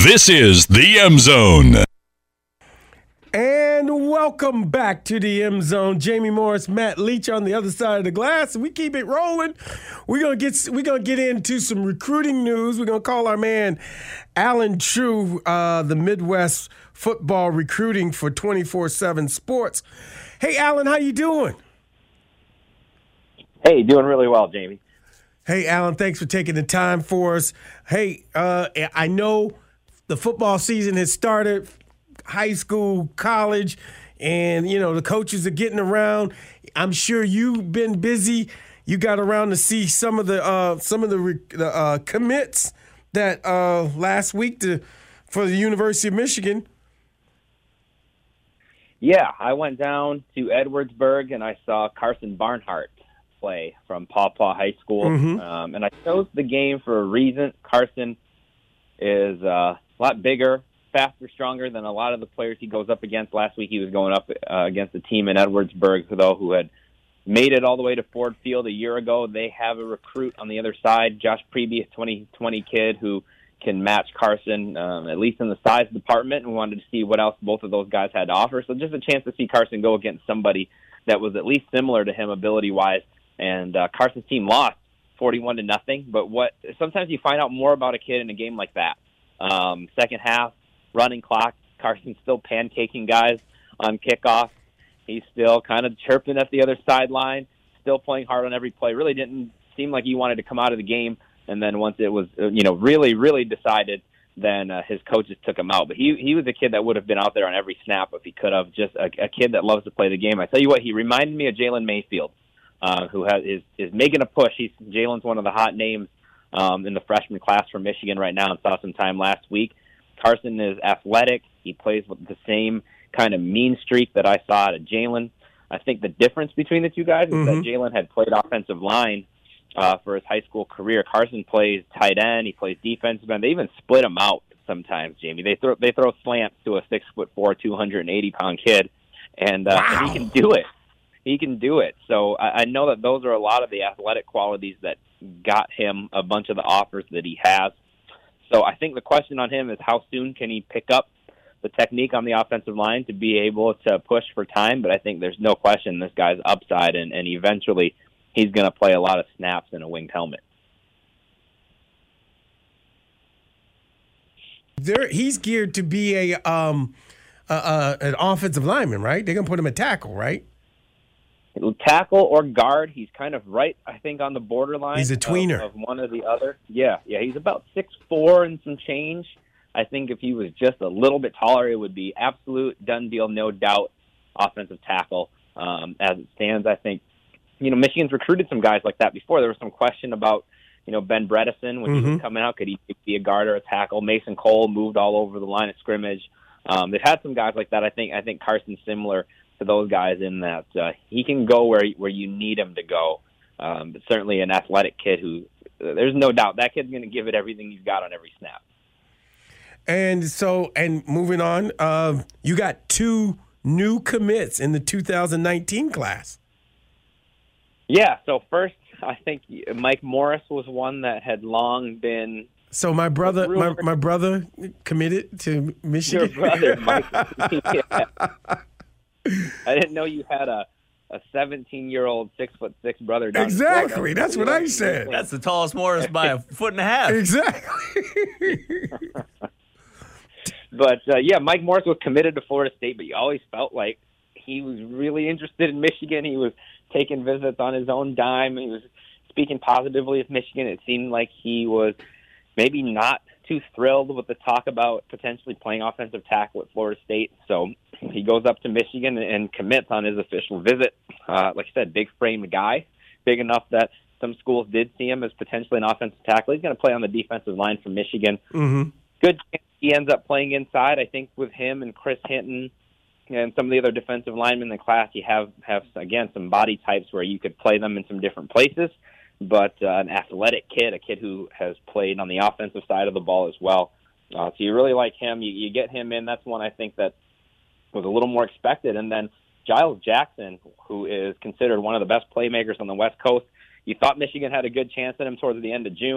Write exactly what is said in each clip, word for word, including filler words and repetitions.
This is the M Zone. And welcome back to the M Zone. Jamie Morris, Matt Leach on the other side of the glass. We keep it rolling. We're gonna get we're gonna get into some recruiting news. We're gonna call our man Alan True, uh, the Midwest football recruiting for twenty-four seven Sports. Hey, Alan, how you doing? Hey, doing really well, Jamie. Hey, Alan, thanks for taking the time for us. Hey, uh, I know the football season has started. High school, college, and, you know, the coaches are getting around. I'm sure you've been busy. You got around to see some of the uh, some of the, the uh, commits that uh, last week to, for the University of Michigan. Yeah, I went down to Edwardsburg, and I saw Carson Barnhart play from Paw Paw High School. Mm-hmm. Um, and I chose the game for a reason. Carson is uh, a lot bigger, faster, stronger than a lot of the players he goes up against. Last week he was going up uh, against a team in Edwardsburg, though, who had made it all the way to Ford Field a year ago. They have a recruit on the other side, Josh Preby, a twenty twenty kid who can match Carson, um, at least in the size department, and wanted to see what else both of those guys had to offer. So just a chance to see Carson go against somebody that was at least similar to him ability-wise. And uh, Carson's team lost forty-one to nothing. But what sometimes you find out more about a kid in a game like that. Um, second half, running clock, Carson's still pancaking guys on kickoff. He's still kind of chirping at the other sideline, still playing hard on every play. Really didn't seem like he wanted to come out of the game. And then once it was, you know, really, really decided, then uh, his coaches took him out. But he he was a kid that would have been out there on every snap if he could have. Just a, a kid that loves to play the game. I tell you what, he reminded me of Jalen Mayfield, uh, who has is is making a push. He's Jalen's one of the hot names um, in the freshman class from Michigan right now, and saw some time last week. Carson is athletic. He plays with the same kind of mean streak that I saw out of Jalen. I think the difference between the two guys is mm-hmm. that Jalen had played offensive line uh, for his high school career. Carson plays tight end. He plays defensive end. They even split him out sometimes, Jamie. They throw they throw slants to a six foot four, two hundred eighty pound kid, and uh, wow. he can do it. He can do it. So I, I know that those are a lot of the athletic qualities that got him a bunch of the offers that he has. So I think the question on him is how soon can he pick up the technique on the offensive line to be able to push for time. But I think there's no question this guy's upside, and, and eventually he's going to play a lot of snaps in a winged helmet. There, he's geared to be a um, uh, uh, an offensive lineman, right? They're going to put him at tackle, right? Tackle or guard. He's kind of right, I think, on the borderline. He's a tweener. Of, of one or the other. Yeah, yeah. He's about six foot four and some change. I think if he was just a little bit taller, it would be absolute done deal, no doubt, offensive tackle. Um, as it stands, I think, you know, Michigan's recruited some guys like that before. There was some question about, you know, Ben Bredesen when mm-hmm. he was coming out. Could he be a guard or a tackle? Mason Cole moved all over the line of scrimmage. Um, they've had some guys like that. I think I think Carson's similar to those guys in that uh, he can go where where you need him to go. Um, but certainly an athletic kid who, uh, there's no doubt, that kid's going to give it everything he's got on every snap. And so, and moving on, uh, you got two new commits in the two thousand nineteen class. Yeah, so first, I think Mike Morris was one that had long been. So my brother, my, my brother committed to Michigan. Your brother, Mike. Yeah. I didn't know you had a a seventeen-year-old, six foot six brother. Down exactly, that's what I said. That's the tallest Morris by a foot and a half. Exactly. But uh, yeah, Mike Morris was committed to Florida State, but you always felt like he was really interested in Michigan. He was taking visits on his own dime. He was speaking positively of Michigan. It seemed like he was maybe not too thrilled with the talk about potentially playing offensive tackle at Florida State. So he goes up to Michigan and commits on his official visit. Uh, like I said, big framed guy, big enough that some schools did see him as potentially an offensive tackle. He's going to play on the defensive line for Michigan. Mm-hmm. Good chance he ends up playing inside. I think with him and Chris Hinton and some of the other defensive linemen in the class, you have, have again, some body types where you could play them in some different places. But uh, an athletic kid, a kid who has played on the offensive side of the ball as well. Uh, so you really like him. You, you get him in. That's one I think that was a little more expected. And then Giles Jackson, who is considered one of the best playmakers on the West Coast. You thought Michigan had a good chance at him towards the end of June.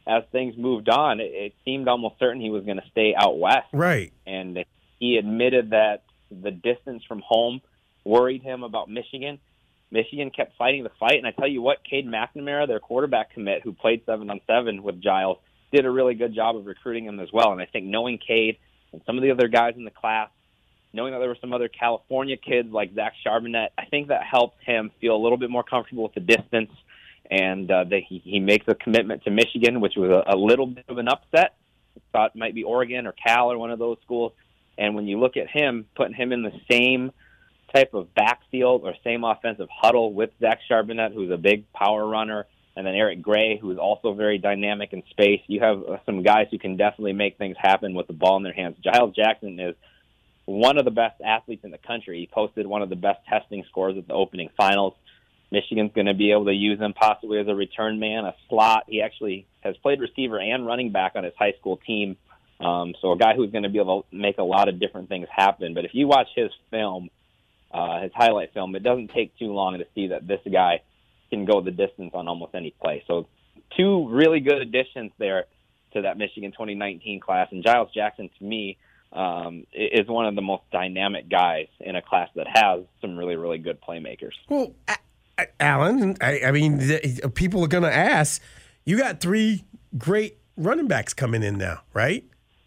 as things moved on, it, it seemed almost certain he was going to stay out west. Right. And he admitted that the distance from home worried him about Michigan. Michigan kept fighting the fight, and I tell you what, Cade McNamara, their quarterback commit, who played seven on seven with Giles, did a really good job of recruiting him as well. And I think knowing Cade and some of the other guys in the class, knowing that there were some other California kids like Zach Charbonnet, I think that helped him feel a little bit more comfortable with the distance, and uh, that he, he makes a commitment to Michigan, which was a, a little bit of an upset. I thought it might be Oregon or Cal or one of those schools. And when you look at him, putting him in the same type of backfield or same offensive huddle with Zach Charbonnet, who's a big power runner, and then Eric Gray, who is also very dynamic in space, you have uh, some guys who can definitely make things happen with the ball in their hands. Giles Jackson is one of the best athletes in the country. He posted one of the best testing scores at the opening finals. Michigan's going to be able to use him possibly as a return man, a slot. He actually has played receiver and running back on his high school team. Um, so a guy who's going to be able to make a lot of different things happen. But if you watch his film, uh, his highlight film, it doesn't take too long to see that this guy can go the distance on almost any play. So two really good additions there to that Michigan twenty nineteen class. And Giles Jackson, to me, um, is one of the most dynamic guys in a class that has some really, really good playmakers. Well, Alan, I, I mean, the, people are going to ask, you got three great running backs coming in now, right?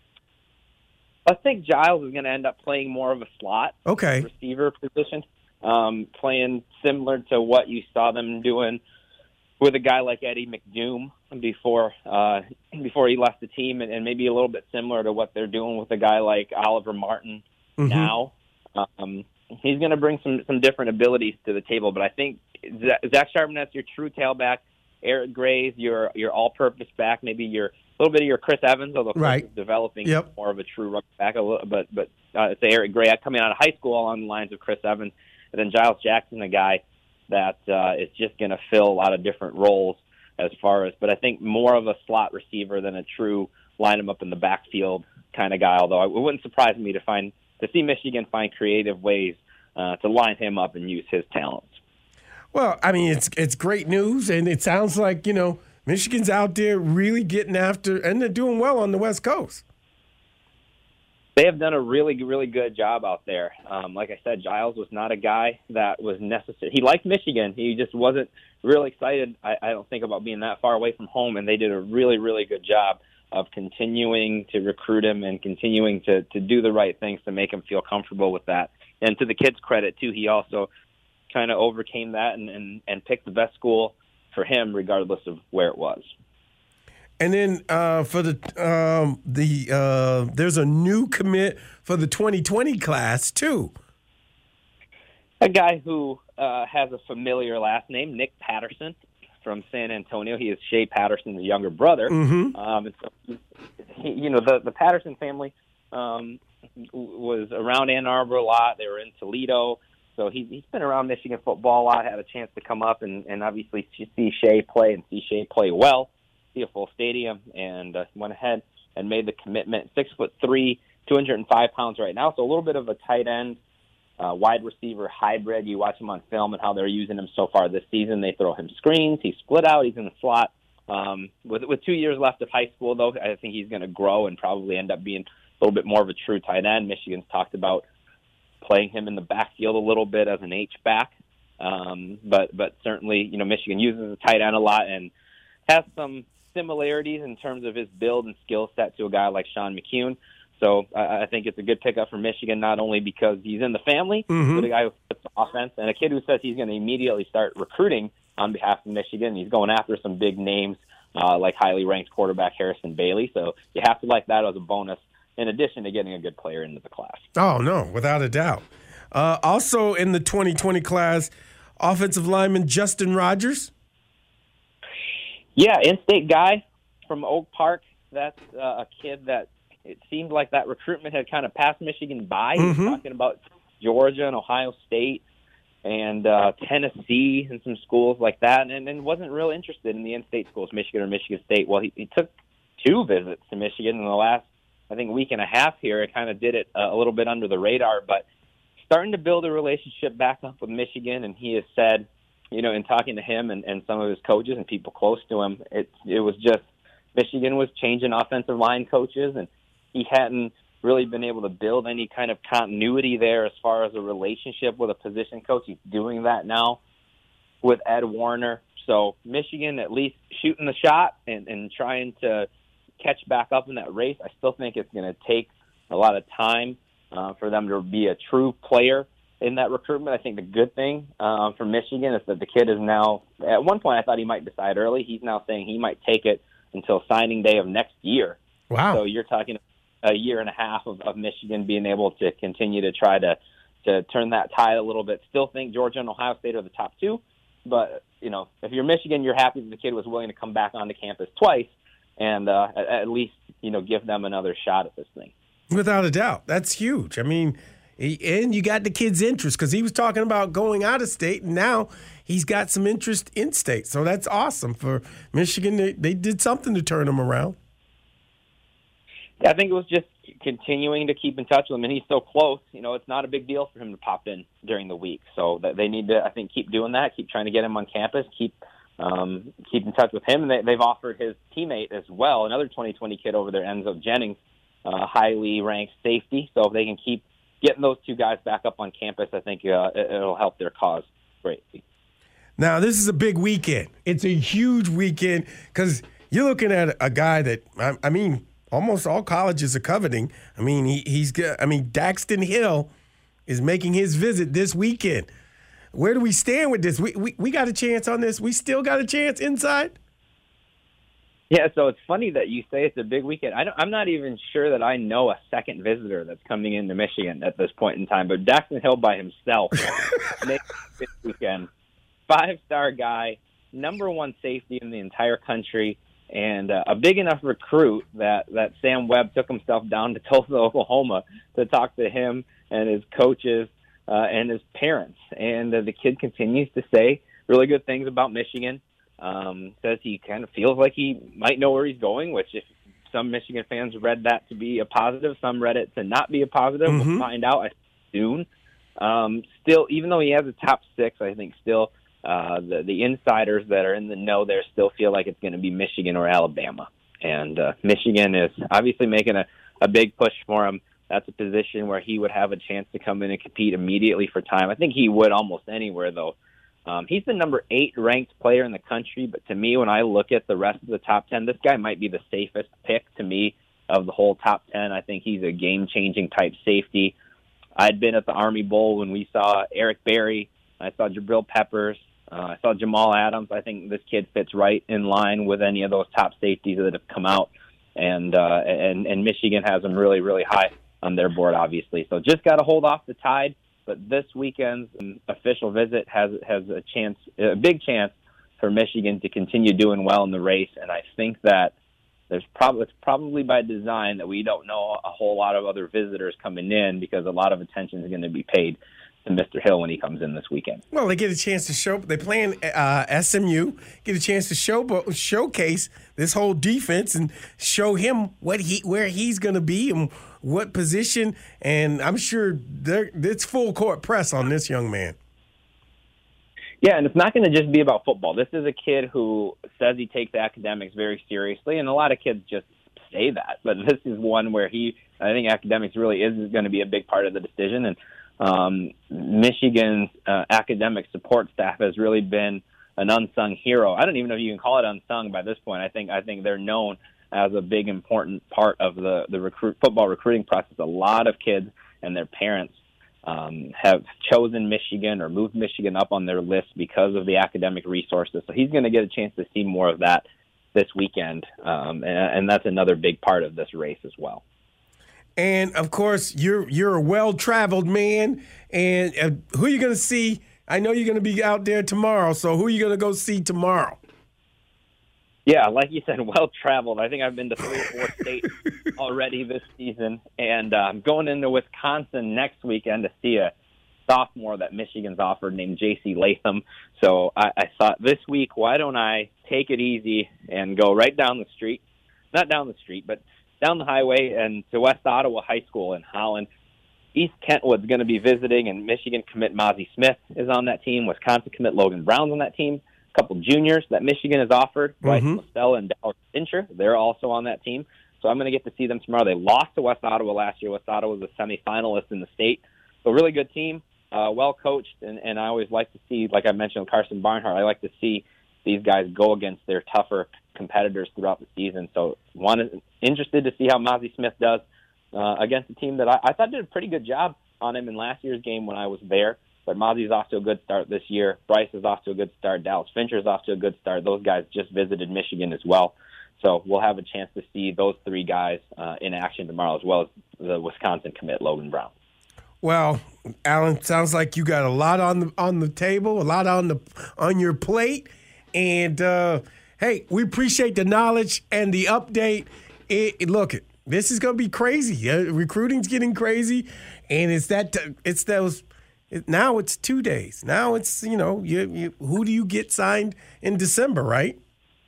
I think Giles is going to end up playing more of a slot okay. receiver position, um, playing similar to what you saw them doing with a guy like Eddie McDoom before uh, before he left the team, and, and maybe a little bit similar to what they're doing with a guy like Oliver Martin mm-hmm. now. Um, he's going to bring some, some different abilities to the table, but I think Zach Charbonnet's your true tailback. Eric Gray's your your all-purpose back, maybe your a little bit of your Chris Evans, although Chris right. is developing yep. more of a true running back. A little, but but uh, say Eric Gray coming out of high school along the lines of Chris Evans, and then Giles Jackson, a guy that uh, is just going to fill a lot of different roles as far as. But I think more of a slot receiver than a true line him up in the backfield kind of guy. Although it wouldn't surprise me to find to see Michigan find creative ways uh, to line him up and use his talents. Well, I mean, it's it's great news, and it sounds like, you know, Michigan's out there really getting after, and they're doing well on the West Coast. They have done a really, really good job out there. Um, like I said, Giles was not a guy that was necessary. He liked Michigan. He just wasn't really excited, I, I don't think, about being that far away from home, and they did a really, really good job of continuing to recruit him and continuing to, to do the right things to make him feel comfortable with that. And to the kid's credit, too, he also kind of overcame that and, and, and picked the best school for him regardless of where it was. And then uh, for the um, the uh, there's a new commit for the twenty twenty class, too. A guy who uh, has a familiar last name, Nick Patterson from San Antonio. He is Shea Patterson's younger brother. Mm-hmm. Um, and so he, you know, the, the Patterson family um, was around Ann Arbor a lot. They were in Toledo. So he, he's been around Michigan football a lot, had a chance to come up and, and obviously see Shea play and see Shea play well, see a full stadium, and uh, went ahead and made the commitment. Six foot three, two hundred five pounds right now, so a little bit of a tight end, uh, wide receiver hybrid. You watch him on film and how they're using him so far this season. They throw him screens. He's split out. He's in the slot. Um, with, with two years left of high school, though, I think he's going to grow and probably end up being a little bit more of a true tight end. Michigan's talked about playing him in the backfield a little bit as an H-back. Um, but but certainly, you know, Michigan uses a tight end a lot and has some similarities in terms of his build and skill set to a guy like Sean McCune. So I, I think it's a good pickup for Michigan, not only because he's in the family, mm-hmm. but a guy who fits the offense, and a kid who says he's going to immediately start recruiting on behalf of Michigan. He's going after some big names uh, like highly ranked quarterback Harrison Bailey. So you have to like that as a bonus, in addition to getting a good player into the class. Oh, no, without a doubt. Uh, also in the twenty twenty class, offensive lineman Justin Rogers. Yeah, in-state guy from Oak Park. That's uh, a kid that it seemed like that recruitment had kind of passed Michigan by. Mm-hmm. He was talking about Georgia and Ohio State and uh, Tennessee and some schools like that, and, and wasn't real interested in the in-state schools, Michigan or Michigan State. Well, he, he took two visits to Michigan in the last, I think, week and a half here. It kind of did it uh, a little bit under the radar, but starting to build a relationship back up with Michigan, and he has said, you know, in talking to him and, and some of his coaches and people close to him, it, it was just Michigan was changing offensive line coaches, and he hadn't really been able to build any kind of continuity there as far as a relationship with a position coach. He's doing that now with Ed Warner. So Michigan at least shooting the shot and, and trying to catch back up in that race. I still think it's going to take a lot of time uh, for them to be a true player in that recruitment. I think the good thing uh, for Michigan is that the kid is now, at one point I thought he might decide early. He's now saying he might take it until signing day of next year. Wow. So you're talking a year and a half of, of Michigan being able to continue to try to, to turn that tide a little bit. Still think Georgia and Ohio State are the top two. But, you know, if you're Michigan, you're happy that the kid was willing to come back onto campus twice and uh, at, at least, you know, give them another shot at this thing. Without a doubt. That's huge. I mean, and you got the kid's interest because he was talking about going out of state, and now he's got some interest in state. So that's awesome for Michigan. They, they did something to turn him around. Yeah, I think it was just continuing to keep in touch with him, and he's so close. You know, it's not a big deal for him to pop in during the week. So that they need to, I think, keep doing that, keep trying to get him on campus, keep um, keep in touch with him. And they, they've offered his teammate as well, another twenty twenty kid over there, Enzo Jennings, uh, highly ranked safety. So if they can keep getting those two guys back up on campus, I think uh, it'll help their cause greatly. Now, this is a big weekend. It's a huge weekend because you're looking at a guy that, I, I mean, almost all colleges are coveting. I mean, he, he's got, I mean, Daxton Hill is making his visit this weekend. Where do we stand with this? We, we we got a chance on this. We still got a chance inside? Yeah, so it's funny that you say it's a big weekend. I don't, I'm not even sure that I know a second visitor that's coming into Michigan at this point in time, but Daxton Hill by himself makes this weekend. Five-star guy, number one safety in the entire country, and uh, a big enough recruit that, that Sam Webb took himself down to Tulsa, Oklahoma to talk to him and his coaches uh, and his parents. And uh, the kid continues to say really good things about Michigan. Um, says he kind of feels like he might know where he's going, which if some Michigan fans read that to be a positive, some read it to not be a positive. Mm-hmm. We'll find out soon. Um, still, even though he has a top six, I think still uh, the, the insiders that are in the know there still feel like it's going to be Michigan or Alabama. And uh, Michigan is obviously making a, a big push for him. That's a position where he would have a chance to come in and compete immediately for time. I think he would almost anywhere, though. Um, he's the number eight ranked player in the country, but to me, when I look at the rest of the top ten, this guy might be the safest pick to me of the whole top ten. I think he's a game-changing type safety. I'd been at the Army Bowl when we saw Eric Berry. I saw Jabril Peppers. Uh, I saw Jamal Adams. I think this kid fits right in line with any of those top safeties that have come out, and uh, and, and Michigan has them really, really high on their board, obviously. So just got to hold off the tide. But this weekend's official visit has has a chance, a big chance, for Michigan to continue doing well in the race. And I think that there's probably it's probably by design that we don't know a whole lot of other visitors coming in because a lot of attention is going to be paid to Mister Hill when he comes in this weekend. Well, they get a chance to show. They play in uh, S M U, get a chance to show showcase this whole defense and show him what he where he's going to be and what position. And I'm sure it's full court press on this young man. Yeah, and it's not going to just be about football. This is a kid who says he takes academics very seriously, and a lot of kids just say that. But this is one where he, I think academics really is going to be a big part of the decision. And um, Michigan's uh, academic support staff has really been an unsung hero. I don't even know if you can call it unsung by this point. I think I think they're known as a big, important part of the, the recruit football recruiting process. A lot of kids and their parents um, have chosen Michigan or moved Michigan up on their list because of the academic resources. So he's going to get a chance to see more of that this weekend, um, and, and that's another big part of this race as well. And, of course, you're you're a well-traveled man, and uh, who are you going to see? I know you're going to be out there tomorrow, so who are you going to go see tomorrow? Yeah, like you said, well-traveled. I think I've been to three or four states already this season, and uh, I'm going into Wisconsin next weekend to see a sophomore that Michigan's offered named J C Latham. So I, I thought this week, why don't I take it easy and go right down the street, not down the street, but down the highway and to West Ottawa High School in Holland. East Kentwood's going to be visiting, and Michigan commit Mozzie Smith is on that team. Wisconsin commit Logan Brown's on that team. a couple juniors that Michigan has offered, Bryce Mhm. Mostella and Dallas Fincher. They're also on that team. So I'm going to get to see them tomorrow. They lost to West Ottawa last year. West Ottawa was a semifinalist in the state. So really good team, uh, well coached, and, and I always like to see, like I mentioned with Carson Barnhart, I like to see these guys go against their tougher competitors throughout the season. So one interested to see how Mazi Smith does uh, against a team that I, I thought did a pretty good job on him in last year's game when I was there. But Mazi's off to a good start this year. Bryce is off to a good start. Dallas Fincher's off to a good start. Those guys just visited Michigan as well. So we'll have a chance to see those three guys uh, in action tomorrow, as well as the Wisconsin commit, Logan Brown. Well, Alan, sounds like you got a lot on the on the table, a lot on the on your plate, and uh, hey, we appreciate the knowledge and the update. It, it, look, this is going to be crazy. Uh, recruiting's getting crazy, and it's that it's those. It, now it's two days. Now it's you know you, you who do you get signed in December, right?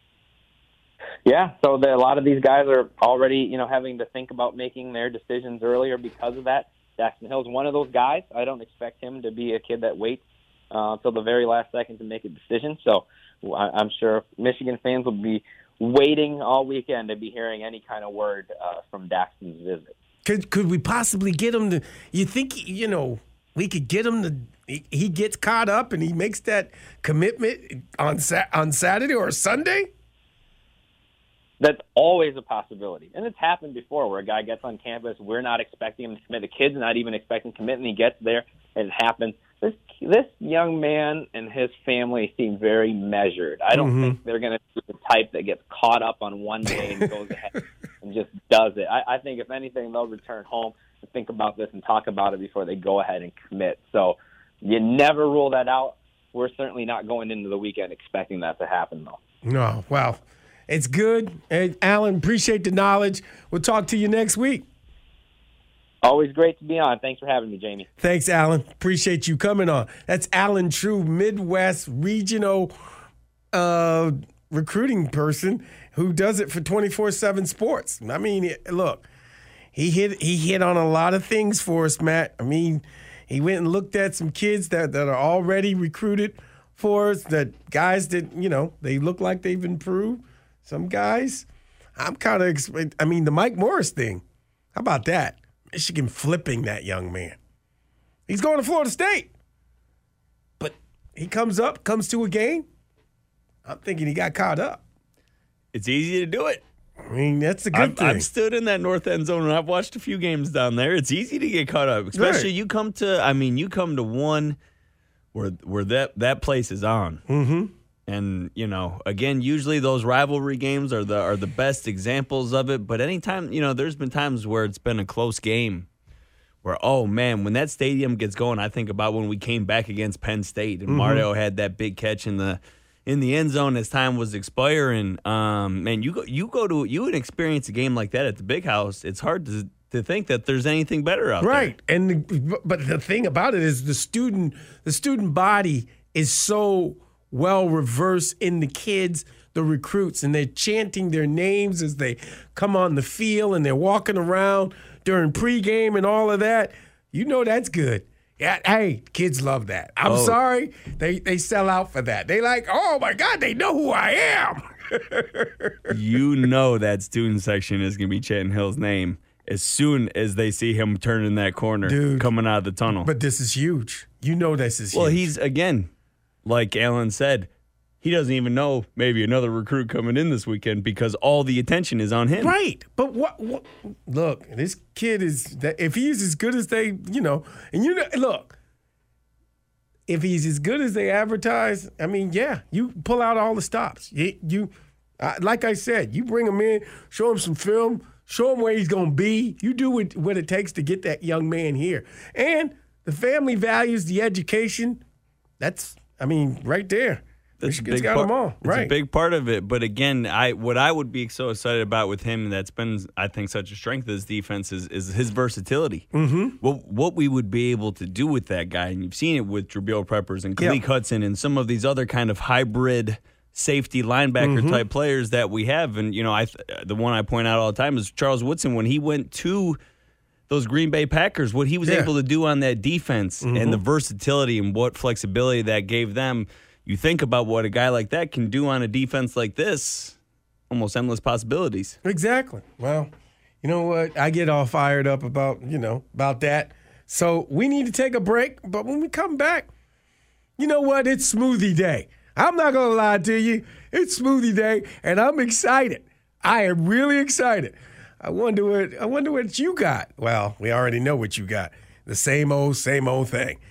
Yeah, so the, a lot of these guys are already, you know, having to think about making their decisions earlier because of that. Jackson Hill's one of those guys. I don't expect him to be a kid that waits uh, until the very last second to make a decision. So I, I'm sure Michigan fans will be waiting all weekend to be hearing any kind of word uh, from Daxton's visit. Could could we possibly get him to? You think you know we could get him to? He, he gets caught up and he makes that commitment on sa- on Saturday or Sunday. That's always a possibility. And it's happened before where a guy gets on campus, we're not expecting him to commit. The kid's not even expecting to commit, and he gets there, and it happens. This this young man and his family seem very measured. I don't mm-hmm. think they're going to be the type that gets caught up on one day and goes ahead and just does it. I, I think, if anything, they'll return home and think about this and talk about it before they go ahead and commit. So you never rule that out. We're certainly not going into the weekend expecting that to happen, though. No, wow. It's good. Hey, Alan, appreciate the knowledge. We'll talk to you next week. Always great to be on. Thanks for having me, Jamie. Thanks, Alan. Appreciate you coming on. That's Alan True, Midwest regional uh, recruiting person who does it for twenty-four seven Sports. I mean, look, he hit he hit on a lot of things for us, Matt. I mean, he went and looked at some kids that, that are already recruited for us, that guys that, you know, they look like they've improved. Some guys, I'm kind of, I mean, the Mike Morris thing. How about that? Michigan flipping that young man. He's going to Florida State. But he comes up, comes to a game. I'm thinking he got caught up. It's easy to do it. I mean, that's a good I've, thing. I've stood in that north end zone, and I've watched a few games down there. It's easy to get caught up, especially right. you come to, I mean, you come to one where where that, that place is on. Mm-hmm. And, you know, again, usually those rivalry games are the are the best examples of it. But anytime, you know, there's been times where it's been a close game where, oh, man, when that stadium gets going, I think about when we came back against Penn State and mm-hmm. Mario had that big catch in the in the end zone as time was expiring. Um, man, you go, you go to you would experience a game like that at the Big House. It's hard to to think that there's anything better out right. there. Right. And the, but the thing about it is the student the student body is so well reversed in the kids, the recruits, and they're chanting their names as they come on the field and they're walking around during pregame and all of that. You know that's good. Yeah, hey, kids love that. I'm oh. sorry. They they sell out for that. They like, oh my God, they know who I am. You know that student section is going to be chanting Hill's name as soon as they see him turning that corner, Dude, coming out of the tunnel. But this is huge. You know this is well, huge. Well, he's, again, like Alan said, he doesn't even know maybe another recruit coming in this weekend because all the attention is on him. Right. But what, what look, this kid is that if he's as good as they, you know, and you know, look, if he's as good as they advertise, I mean, yeah, you pull out all the stops. You, you uh, like I said, you bring him in, show him some film, show him where he's going to be. You do what, what it takes to get that young man here. And the family values the education. That's, I mean, right there. That's a Michigan's big got part, them all. It's right. a big part of it. But again, I what I would be so excited about with him, and that's been, I think, such a strength of his defense is, is his versatility. Mm-hmm. What what we would be able to do with that guy, and you've seen it with Jabril Peppers and Kalik yep. Hudson and some of these other kind of hybrid safety linebacker mm-hmm. type players that we have. And you know, I the one I point out all the time is Charles Woodson when he went to those Green Bay Packers, what he was yeah. able to do on that defense mm-hmm. and the versatility and what flexibility that gave them. you think about what a guy like that can do on a defense like this, almost endless possibilities. Exactly. Well, you know what? I get all fired up about, you know, about that. So we need to take a break. But when we come back, you know what? It's smoothie day. I'm not going to lie to you. It's smoothie day, and I'm excited. I am really excited. I wonder what I wonder what you got. Well, we already know what you got. The same old, same old thing.